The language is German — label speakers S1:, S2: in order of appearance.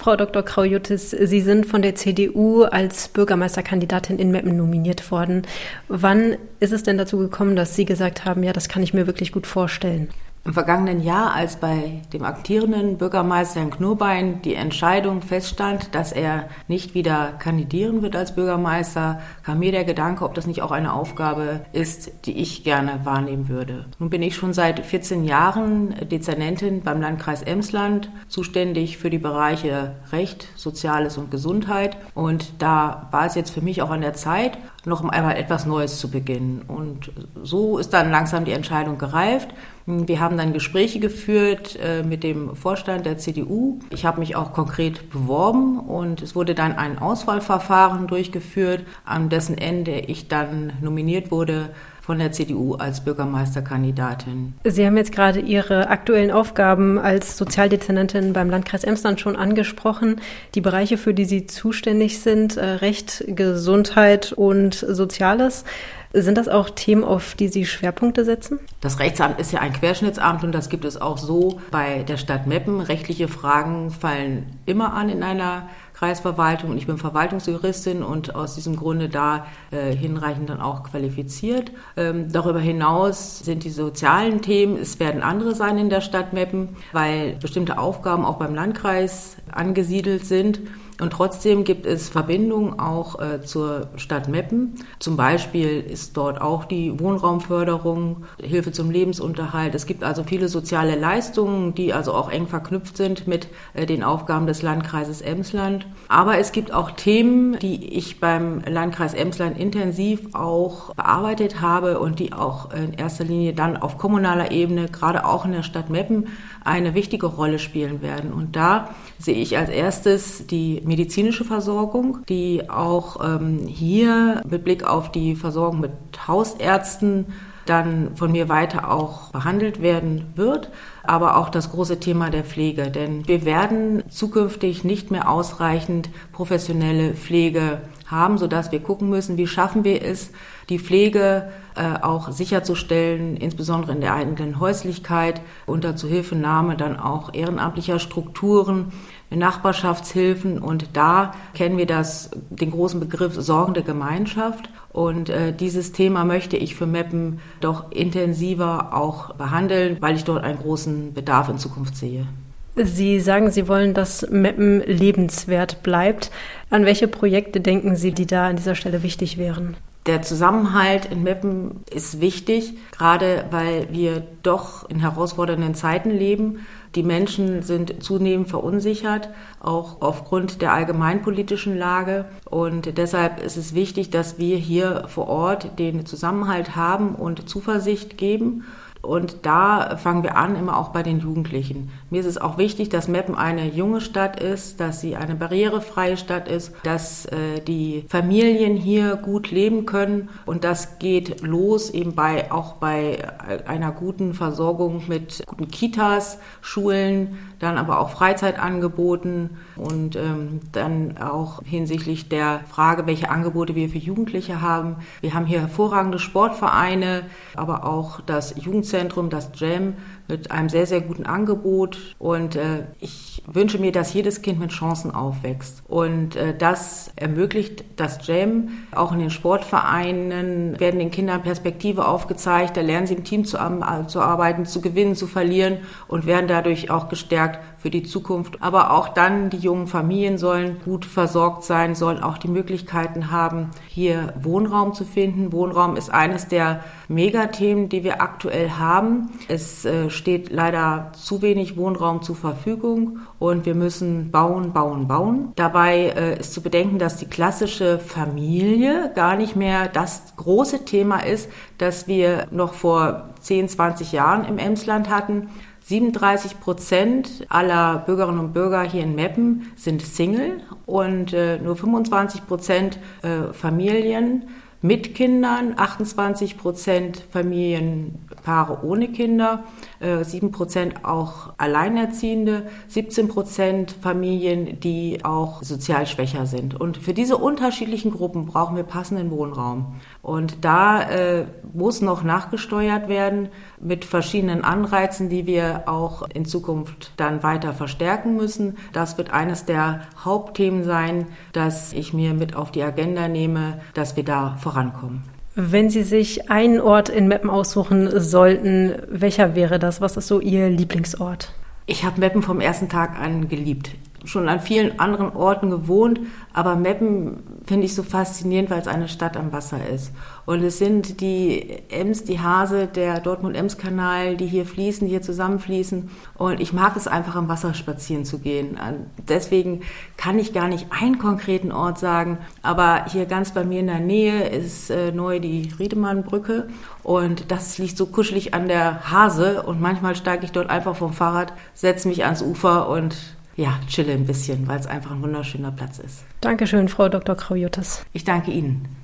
S1: Frau Dr. Kraujotis, Sie sind von der CDU als Bürgermeisterkandidatin in Meppen nominiert worden. Wann ist es denn dazu gekommen, dass Sie gesagt haben, ja, das kann ich mir wirklich gut vorstellen?
S2: Im vergangenen Jahr, als bei dem amtierenden Bürgermeister Herrn Knurbein die Entscheidung feststand, dass er nicht wieder kandidieren wird als Bürgermeister, kam mir der Gedanke, ob das nicht auch eine Aufgabe ist, die ich gerne wahrnehmen würde. Nun bin ich schon seit 14 Jahren Dezernentin beim Landkreis Emsland, zuständig für die Bereiche Recht, Soziales und Gesundheit. Und da war es jetzt für mich auch an der Zeit, noch einmal etwas Neues zu beginnen. Und so ist dann langsam die Entscheidung gereift. Wir haben dann Gespräche geführt mit dem Vorstand der CDU. Ich habe mich auch konkret beworben und es wurde dann ein Auswahlverfahren durchgeführt, an dessen Ende ich dann nominiert wurde von der CDU als Bürgermeisterkandidatin.
S1: Sie haben jetzt gerade Ihre aktuellen Aufgaben als Sozialdezernentin beim Landkreis Emsland schon angesprochen. Die Bereiche, für die Sie zuständig sind, Recht, Gesundheit und Soziales. Sind das auch Themen, auf die Sie Schwerpunkte setzen?
S2: Das Rechtsamt ist ja ein Querschnittsamt und das gibt es auch so bei der Stadt Meppen. Rechtliche Fragen fallen immer an in einer Kreisverwaltung. Ich bin Verwaltungsjuristin und aus diesem Grunde da hinreichend dann auch qualifiziert. Darüber hinaus sind die sozialen Themen, es werden andere sein in der Stadt Meppen, weil bestimmte Aufgaben auch beim Landkreis angesiedelt sind. Und trotzdem gibt es Verbindungen auch zur Stadt Meppen. Zum Beispiel ist dort auch die Wohnraumförderung, Hilfe zum Lebensunterhalt. Es gibt also viele soziale Leistungen, die also auch eng verknüpft sind mit den Aufgaben des Landkreises Emsland. Aber es gibt auch Themen, die ich beim Landkreis Emsland intensiv auch bearbeitet habe und die auch in erster Linie dann auf kommunaler Ebene, gerade auch in der Stadt Meppen, eine wichtige Rolle spielen werden. Und da sehe ich als erstes die medizinische Versorgung, die auch hier mit Blick auf die Versorgung mit Hausärzten dann von mir weiter auch behandelt werden wird, aber auch das große Thema der Pflege. Denn wir werden zukünftig nicht mehr ausreichend professionelle Pflege haben, sodass wir gucken müssen, wie schaffen wir es, die Pflege auch sicherzustellen, insbesondere in der eigenen Häuslichkeit, unter Zuhilfenahme dann auch ehrenamtlicher Strukturen, Nachbarschaftshilfen. Und da kennen wir den großen Begriff sorgende Gemeinschaft. Und dieses Thema möchte ich für Meppen doch intensiver auch behandeln, weil ich dort einen großen Bedarf in Zukunft sehe.
S1: Sie sagen, Sie wollen, dass Meppen lebenswert bleibt. An welche Projekte denken Sie, die da an dieser Stelle wichtig wären?
S2: Der Zusammenhalt in Meppen ist wichtig, gerade weil wir doch in herausfordernden Zeiten leben. Die Menschen sind zunehmend verunsichert, auch aufgrund der allgemeinpolitischen Lage. Und deshalb ist es wichtig, dass wir hier vor Ort den Zusammenhalt haben und Zuversicht geben. Und da fangen wir an, immer auch bei den Jugendlichen. Mir ist es auch wichtig, dass Meppen eine junge Stadt ist, dass sie eine barrierefreie Stadt ist, dass die Familien hier gut leben können. Und das geht los eben auch bei einer guten Versorgung mit guten Kitas, Schulen, dann aber auch Freizeitangeboten und dann auch hinsichtlich der Frage, welche Angebote wir für Jugendliche haben. Wir haben hier hervorragende Sportvereine, aber auch das Jugendzentrum, das Jam, mit einem sehr, sehr guten Angebot. Und ich wünsche mir, dass jedes Kind mit Chancen aufwächst. Und das ermöglicht das Jam. Auch in den Sportvereinen werden den Kindern Perspektive aufgezeigt. Da lernen sie im Team zu arbeiten, zu gewinnen, zu verlieren und werden dadurch auch gestärkt für die Zukunft. Aber auch dann, die jungen Familien sollen gut versorgt sein, sollen auch die Möglichkeiten haben, hier Wohnraum zu finden. Wohnraum ist eines der Megathemen, die wir aktuell haben. Es steht leider zu wenig Wohnraum zur Verfügung und wir müssen bauen, bauen, bauen. Dabei ist zu bedenken, dass die klassische Familie gar nicht mehr das große Thema ist, das wir noch vor 10, 20 Jahren im Emsland hatten. 37% aller Bürgerinnen und Bürger hier in Meppen sind Single und nur 25% Familien. mit Kindern, 28% Familienpaare ohne Kinder, 7% auch Alleinerziehende, 17% Familien, die auch sozial schwächer sind. Und für diese unterschiedlichen Gruppen brauchen wir passenden Wohnraum. Und da muss noch nachgesteuert werden mit verschiedenen Anreizen, die wir auch in Zukunft dann weiter verstärken müssen. Das wird eines der Hauptthemen sein, dass ich mir mit auf die Agenda nehme, dass wir da vorankommen.
S1: Wenn Sie sich einen Ort in Meppen aussuchen sollten, welcher wäre das? Was ist so Ihr Lieblingsort?
S2: Ich habe Meppen vom ersten Tag an geliebt. Schon an vielen anderen Orten gewohnt, aber Meppen finde ich so faszinierend, weil es eine Stadt am Wasser ist. Und es sind die Ems, die Hase, der Dortmund-Ems-Kanal, die hier fließen, die hier zusammenfließen. Und ich mag es einfach, am Wasser spazieren zu gehen. Deswegen kann ich gar nicht einen konkreten Ort sagen, aber hier ganz bei mir in der Nähe ist neu die Riedemannbrücke. Und das liegt so kuschelig an der Hase. Und manchmal steige ich dort einfach vom Fahrrad, setze mich ans Ufer und chille ein bisschen, weil es einfach ein wunderschöner Platz ist.
S1: Dankeschön, Frau Dr. Kraujotis.
S2: Ich danke Ihnen.